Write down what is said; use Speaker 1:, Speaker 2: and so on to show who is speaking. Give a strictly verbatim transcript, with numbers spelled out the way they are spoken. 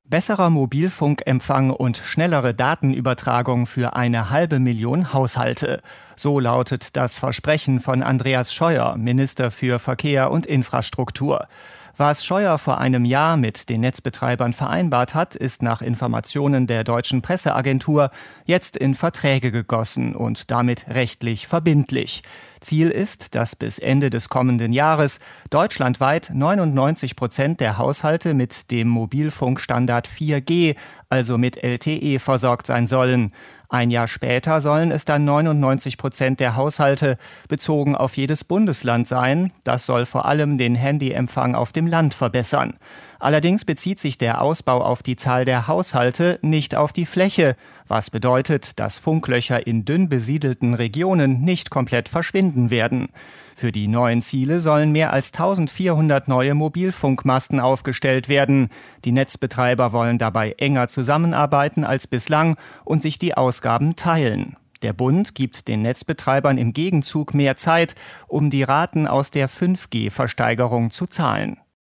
Speaker 1: Besserer Mobilfunkempfang und schnellere Datenübertragung für eine halbe Million Haushalte. So lautet das Versprechen von Andreas Scheuer, Minister für Verkehr und Infrastruktur. Was Scheuer vor einem Jahr mit den Netzbetreibern vereinbart hat, ist nach Informationen der Deutschen Presseagentur jetzt in Verträge gegossen und damit rechtlich verbindlich. Ziel ist, dass bis Ende des kommenden Jahres deutschlandweit neunundneunzig Prozent der Haushalte mit dem Mobilfunkstandard vier G, also mit L T E, versorgt sein sollen. Ein Jahr später sollen es dann neunundneunzig Prozent der Haushalte bezogen auf jedes Bundesland sein. Das soll vor allem den Handyempfang auf dem Land verbessern. Allerdings bezieht sich der Ausbau auf die Zahl der Haushalte, nicht auf die Fläche, was bedeutet, dass Funklöcher in dünn besiedelten Regionen nicht komplett verschwinden werden. Für die neuen Ziele sollen mehr als eintausendvierhundert neue Mobilfunkmasten aufgestellt werden. Die Netzbetreiber wollen dabei enger zusammenarbeiten als bislang und sich die Ausgaben teilen. Der Bund gibt den Netzbetreibern im Gegenzug mehr Zeit, um die Raten aus der fünf G Versteigerung zu zahlen.